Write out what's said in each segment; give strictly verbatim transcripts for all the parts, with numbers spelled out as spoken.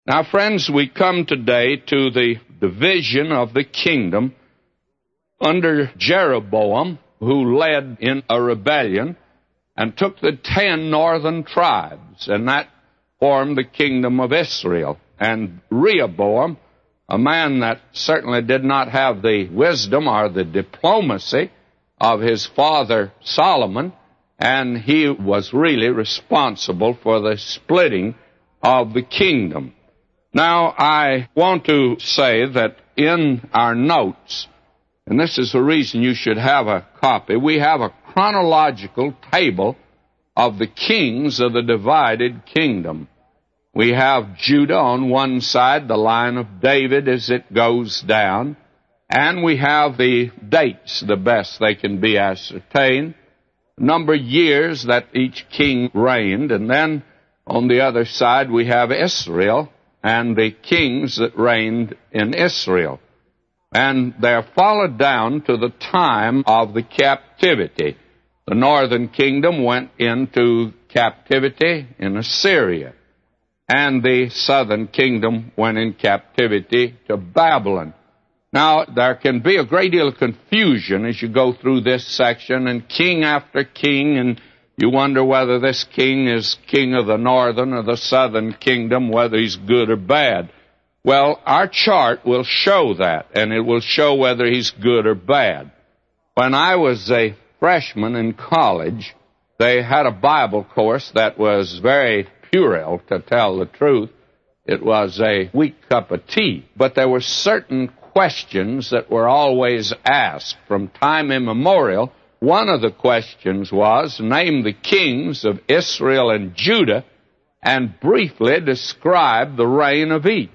Now, friends, we come today to the division of the kingdom under Jeroboam, who led in a rebellion and took the ten northern tribes, and that formed the kingdom of Israel. And Rehoboam, a man that certainly did not have the wisdom or the diplomacy of his father Solomon, and he was really responsible for the splitting of the kingdom. Now, I want to say that in our notes, and this is the reason you should have a copy, we have a chronological table of the kings of the divided kingdom. We have Judah on one side, the line of David as it goes down, and we have the dates, the best they can be ascertained, number of years that each king reigned, and then on the other side we have Israel and the kings that reigned in Israel. And they're followed down to the time of the captivity. The northern kingdom went into captivity in Assyria, and the southern kingdom went in captivity to Babylon. Now, there can be a great deal of confusion as you go through this section, and king after king, and you wonder whether this king is king of the northern or the southern kingdom, whether he's good or bad. Well, our chart will show that, and it will show whether he's good or bad. When I was a freshman in college, they had a Bible course that was very puerile, to tell the truth. It was a weak cup of tea. But there were certain questions that were always asked from time immemorial. One of the questions was, name the kings of Israel and Judah and briefly describe the reign of each.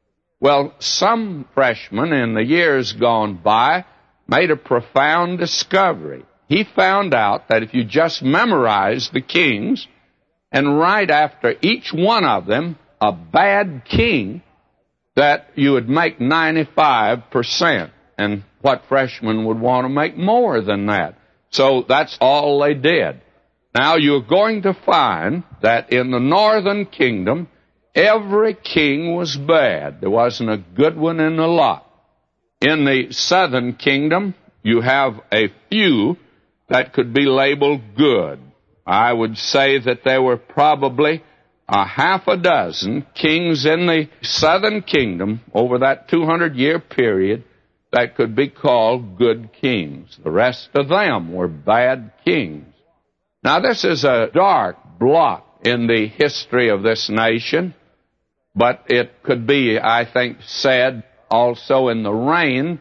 Well, some freshmen in the years gone by made a profound discovery. He found out that if you just memorize the kings and right after each one of them a bad king, that you would make ninety-five percent. And what freshmen would want to make more than that? So that's all they did. Now you're going to find that in the northern kingdom, every king was bad. There wasn't a good one in the lot. In the southern kingdom, you have a few that could be labeled good. I would say that there were probably a half a dozen kings in the southern kingdom over that two hundred year period that could be called good kings. The rest of them were bad kings. Now, this is a dark blot in the history of this nation, but it could be, I think, said also in the reign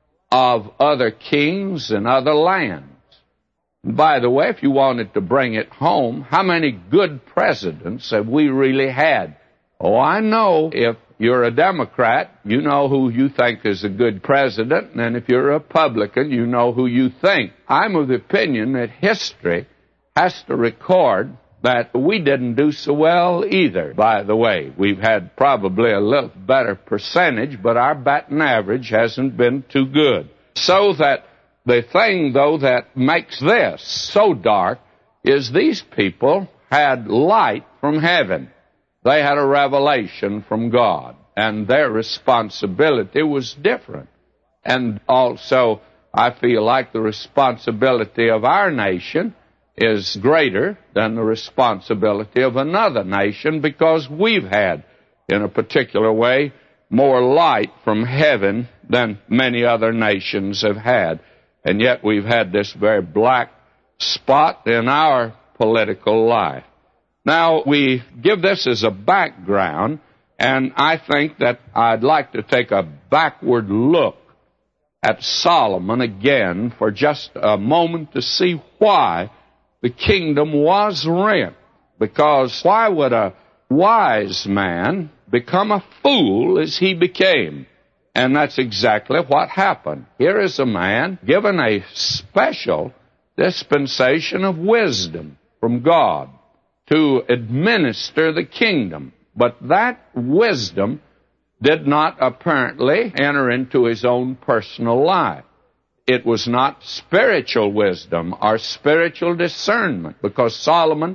of other kings in other lands. By the way, if you wanted to bring it home, how many good presidents have we really had? Oh, I know if you're a Democrat, you know who you think is a good president, and if you're a Republican, you know who you think. I'm of the opinion that history has to record that we didn't do so well either, by the way. We've had probably a little better percentage, but our batting average hasn't been too good. So that the thing, though, that makes this so dark is these people had light from heaven. They had a revelation from God, and their responsibility was different. And also, I feel like the responsibility of our nation is greater than the responsibility of another nation, because we've had, in a particular way, more light from heaven than many other nations have had. And yet we've had this very black spot in our political life. Now, we give this as a background, and I think that I'd like to take a backward look at Solomon again for just a moment to see why the kingdom was rent. Because why would a wise man become a fool as he became? And that's exactly what happened. Here is a man given a special dispensation of wisdom from God to administer the kingdom. But that wisdom did not apparently enter into his own personal life. It was not spiritual wisdom or spiritual discernment, because Solomon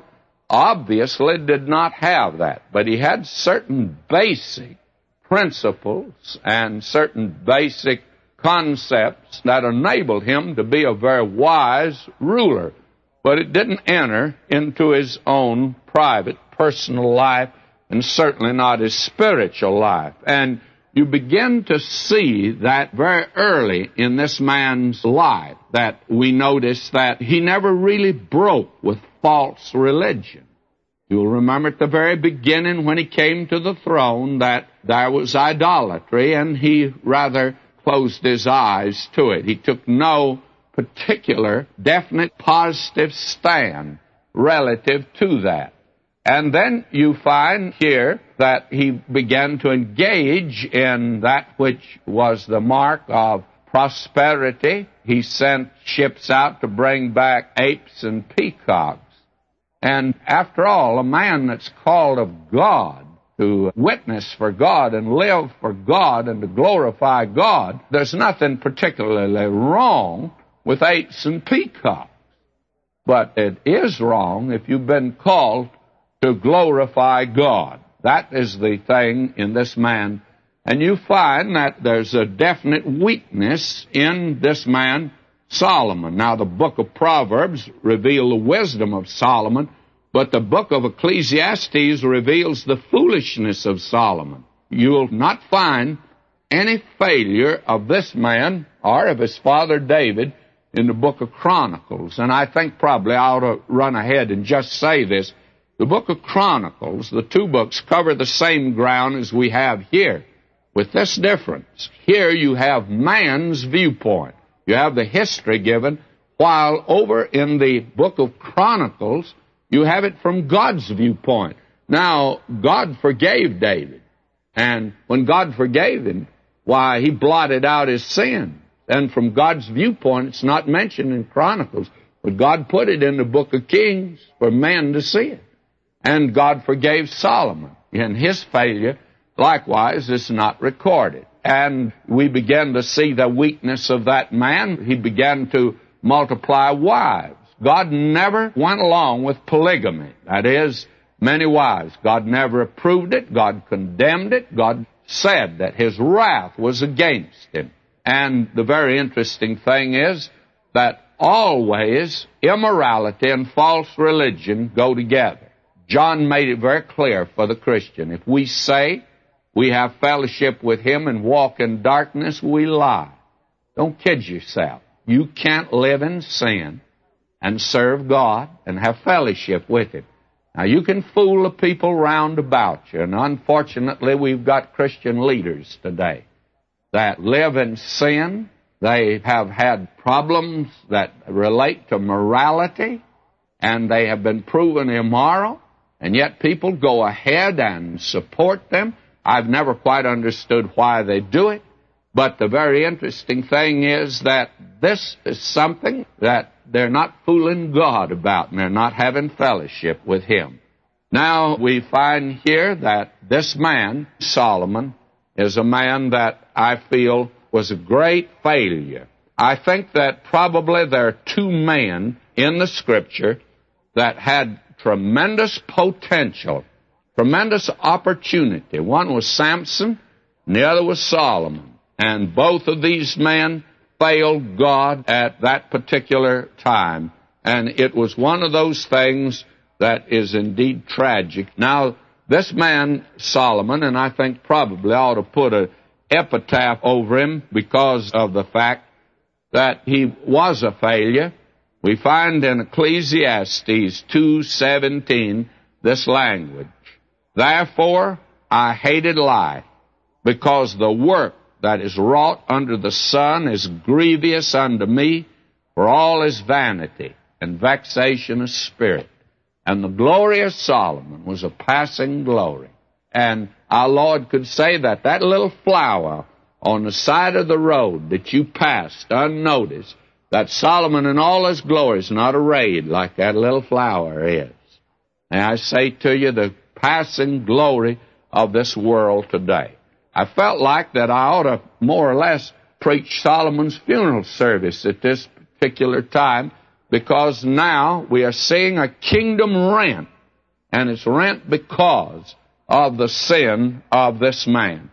obviously did not have that, but he had certain basic principles and certain basic concepts that enabled him to be a very wise ruler. But it didn't enter into his own private, personal life, and certainly not his spiritual life. And you begin to see that very early in this man's life, that we notice that he never really broke with false religion. You'll remember at the very beginning when he came to the throne that there was idolatry, and he rather closed his eyes to it. He took no particular, definite, positive stand relative to that. And then you find here that he began to engage in that which was the mark of prosperity. He sent ships out to bring back apes and peacocks. And after all, a man that's called of God to witness for God and live for God and to glorify God, there's nothing particularly wrong with apes and peacocks. But it is wrong if you've been called to glorify God. That is the thing in this man. And you find that there's a definite weakness in this man, Solomon. Now, the book of Proverbs reveals the wisdom of Solomon, but the book of Ecclesiastes reveals the foolishness of Solomon. You'll not find any failure of this man or of his father David in the book of Chronicles. And I think probably I ought to run ahead and just say this. The book of Chronicles, the two books, cover the same ground as we have here, with this difference. Here you have man's viewpoint. You have the history given, while over in the book of Chronicles, you have it from God's viewpoint. Now, God forgave David, and when God forgave him, why, he blotted out his sin. And from God's viewpoint, it's not mentioned in Chronicles, but God put it in the book of Kings for men to see it. And God forgave Solomon. And his failure, likewise, is not recorded. And we begin to see the weakness of that man. He began to multiply wives. God never went along with polygamy. That is, many wives. God never approved it. God condemned it. God said that his wrath was against him. And the very interesting thing is that always immorality and false religion go together. John made it very clear for the Christian. If we say we have fellowship with him and walk in darkness, we lie. Don't kid yourself. You can't live in sin and serve God and have fellowship with him. Now, you can fool the people round about you, and unfortunately, we've got Christian leaders today that live in sin. They have had problems that relate to morality, and they have been proven immoral. And yet people go ahead and support them. I've never quite understood why they do it. But the very interesting thing is that this is something that they're not fooling God about, and they're not having fellowship with him. Now, we find here that this man, Solomon, is a man that I feel was a great failure. I think that probably there are two men in the Scripture that had tremendous potential, tremendous opportunity. One was Samson, and the other was Solomon. And both of these men failed God at that particular time. And it was one of those things that is indeed tragic. Now, this man, Solomon, and I think probably ought to put an epitaph over him because of the fact that he was a failure. We find in Ecclesiastes two seventeen this language, "Therefore I hated life, because the work that is wrought under the sun is grievous unto me, for all is vanity and vexation of spirit." And the glory of Solomon was a passing glory. And our Lord could say that that little flower on the side of the road that you passed unnoticed, that Solomon in all his glory is not arrayed like that little flower is. And I say to you, the passing glory of this world today. I felt like that I ought to more or less preach Solomon's funeral service at this particular time, because now we are seeing a kingdom rent and it's rent because of the sin of this man.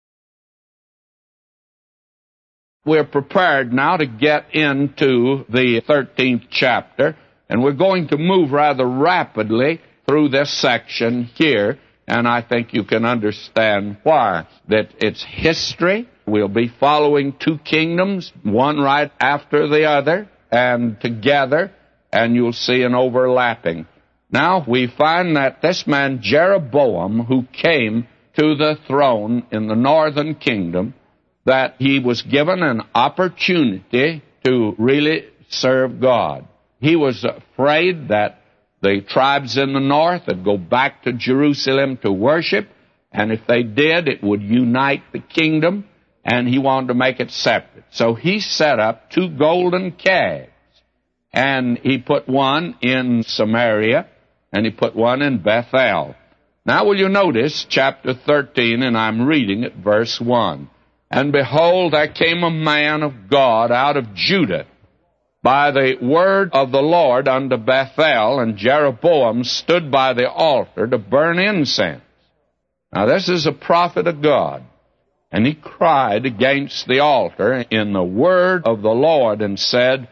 We're prepared now to get into the thirteenth chapter, and we're going to move rather rapidly through this section here, and I think you can understand why. That it's history. We'll be following two kingdoms, one right after the other, and together, and you'll see an overlapping. Now, we find that this man Jeroboam, who came to the throne in the northern kingdom, that he was given an opportunity to really serve God. He was afraid that the tribes in the north would go back to Jerusalem to worship, and if they did, it would unite the kingdom, and he wanted to make it separate. So he set up two golden calves, and he put one in Samaria, and he put one in Bethel. Now will you notice chapter thirteen, and I'm reading at verse one. And behold, there came a man of God out of Judah by the word of the Lord unto Bethel, and Jeroboam stood by the altar to burn incense. Now this is a prophet of God. And he cried against the altar in the word of the Lord, and said,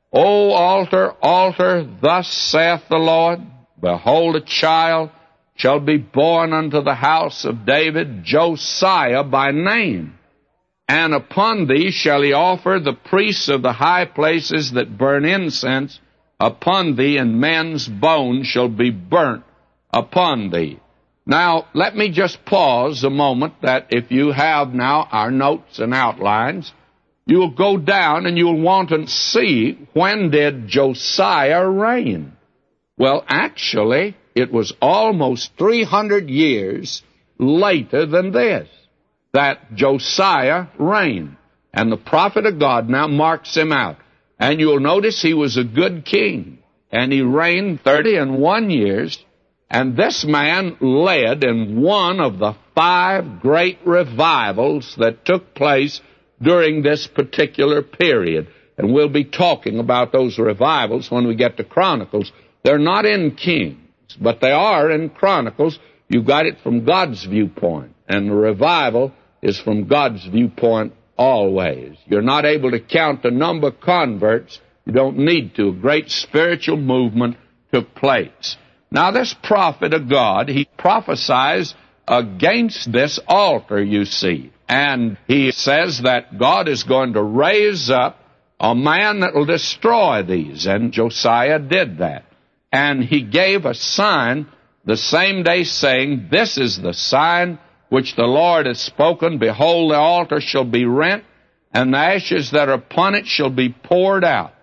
O altar, altar, thus saith the Lord, behold, a child shall be born unto the house of David, Josiah by name. And upon thee shall he offer the priests of the high places that burn incense upon thee, and men's bones shall be burnt upon thee. Now, let me just pause a moment, that if you have now our notes and outlines, you'll go down and you'll want to see, when did Josiah reign? Well, actually, it was almost three hundred years later than this that Josiah reigned. And the prophet of God now marks him out. And you'll notice he was a good king, and he reigned thirty and one years, and this man led in one of the five great revivals that took place during this particular period. And we'll be talking about those revivals when we get to Chronicles. They're not in Kings, but they are in Chronicles. You got it from God's viewpoint, and the revival is from God's viewpoint always. You're not able to count the number of converts. You don't need to. A great spiritual movement took place. Now, this prophet of God, he prophesies against this altar, you see. And he says that God is going to raise up a man that will destroy these. And Josiah did that. And he gave a sign the same day, saying, This is the sign which the Lord has spoken. Behold, the altar shall be rent, and the ashes that are upon it shall be poured out.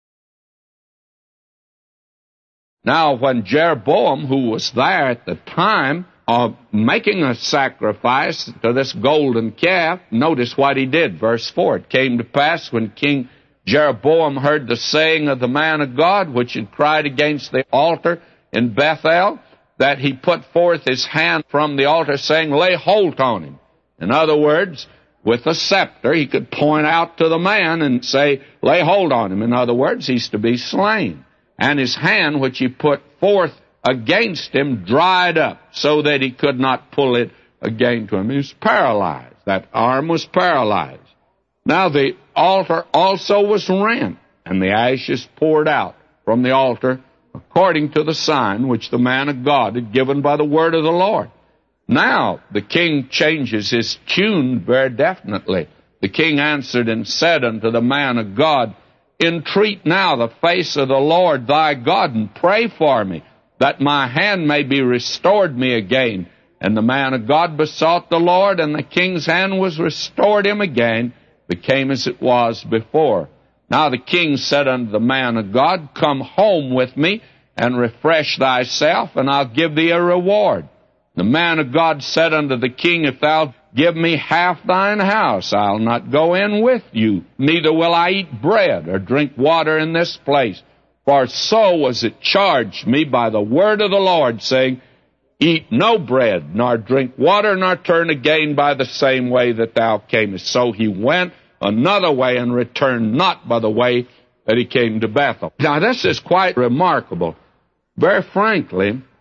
Now, when Jeroboam, who was there at the time of making a sacrifice to this golden calf, notice what he did. Verse four, It came to pass when King Jeroboam heard the saying of the man of God, which had cried against the altar in Bethel, that he put forth his hand from the altar, saying, Lay hold on him. In other words, with a scepter, he could point out to the man and say, Lay hold on him. In other words, he's to be slain. And his hand, which he put forth against him, dried up, so that he could not pull it again to him. He was paralyzed. That arm was paralyzed. Now the altar also was rent, and the ashes poured out from the altar, according to the sign which the man of God had given by the word of the Lord. Now the king changes his tune very definitely. The king answered and said unto the man of God, Entreat now the face of the Lord thy God, and pray for me, that my hand may be restored me again. And the man of God besought the Lord, and the king's hand was restored him again, became as it was before. Now the king said unto the man of God, Come home with me, and refresh thyself, and I'll give thee a reward. The man of God said unto the king, If thou give me half thine house, I'll not go in with you, neither will I eat bread or drink water in this place. For so was it charged me by the word of the Lord, saying, Eat no bread, nor drink water, nor turn again by the same way that thou camest. So he went another way, and returned not by the way that he came to Bethel. Now this is quite remarkable. Very frankly,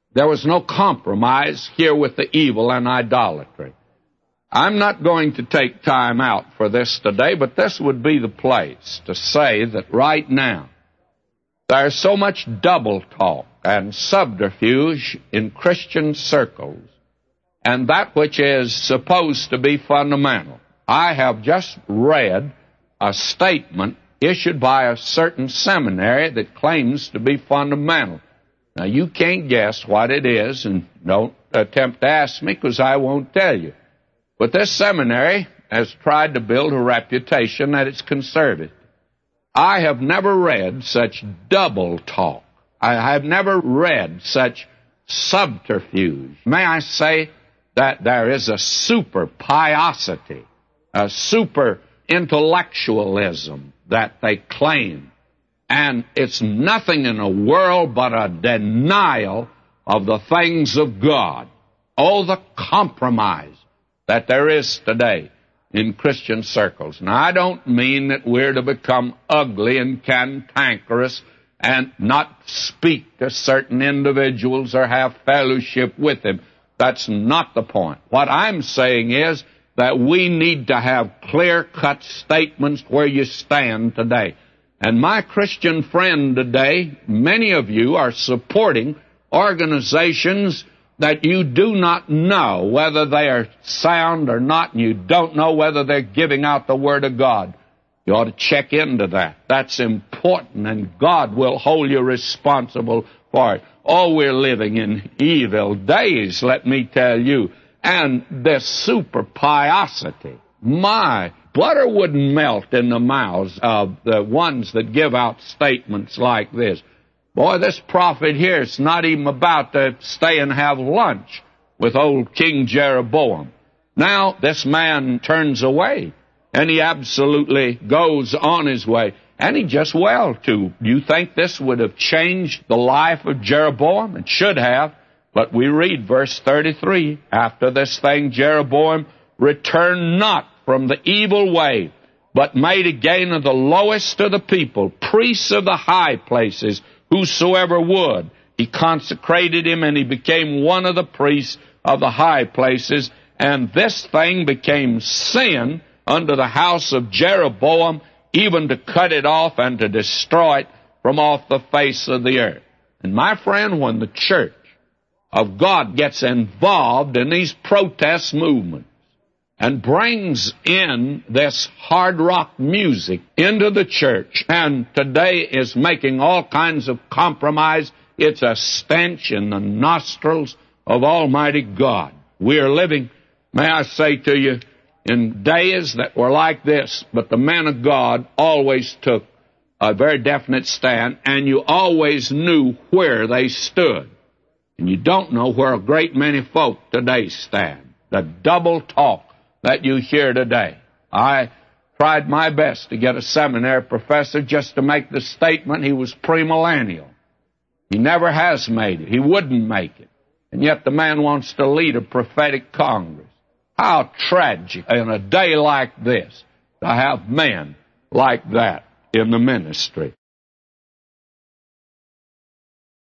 There was no compromise here with the evil and idolatry. I'm not going to take time out for this today, but this would be the place to say that right now there's so much double talk and subterfuge in Christian circles, and that which is supposed to be fundamental. I have just read a statement issued by a certain seminary that claims to be fundamental. Now, you can't guess what it is, and don't attempt to ask me, because I won't tell you. But this seminary has tried to build a reputation that it's conservative. I have never read such double talk. I have never read such subterfuge. May I say that there is a super piosity, a super intellectualism that they claim. And it's nothing in the world but a denial of the things of God. Oh, the compromise that there is today in Christian circles. Now, I don't mean that we're to become ugly and cantankerous and not speak to certain individuals or have fellowship with them. That's not the point. What I'm saying is that we need to have clear-cut statements where you stand today. And my Christian friend today, many of you are supporting organizations that you do not know whether they are sound or not, and you don't know whether they're giving out the Word of God. You ought to check into that. That's important, and God will hold you responsible for it. Oh, we're living in evil days, let me tell you. And this super piosity, my, butter wouldn't melt in the mouths of the ones that give out statements like this. Boy, this prophet here is not even about to stay and have lunch with old King Jeroboam. Now, this man turns away, and he absolutely goes on his way. And he just well, too. Do you think this would have changed the life of Jeroboam? It should have. But we read verse thirty-three. After this thing, Jeroboam returned not from the evil way, but made a gain of the lowest of the people, priests of the high places, whosoever would. He consecrated him, and he became one of the priests of the high places. And this thing became sin unto the house of Jeroboam, even to cut it off and to destroy it from off the face of the earth. And my friend, when the church of God gets involved in these protest movements and brings in this hard rock music into the church, and today is making all kinds of compromise, it's a stench in the nostrils of Almighty God. We are living, may I say to you, in days that were like this, but the men of God always took a very definite stand, and you always knew where they stood. And you don't know where a great many folk today stand. The double talk that you hear today. I tried my best to get a seminary professor just to make the statement he was premillennial. He never has made it. He wouldn't make it. And yet the man wants to lead a prophetic congress. How tragic in a day like this to have men like that in the ministry.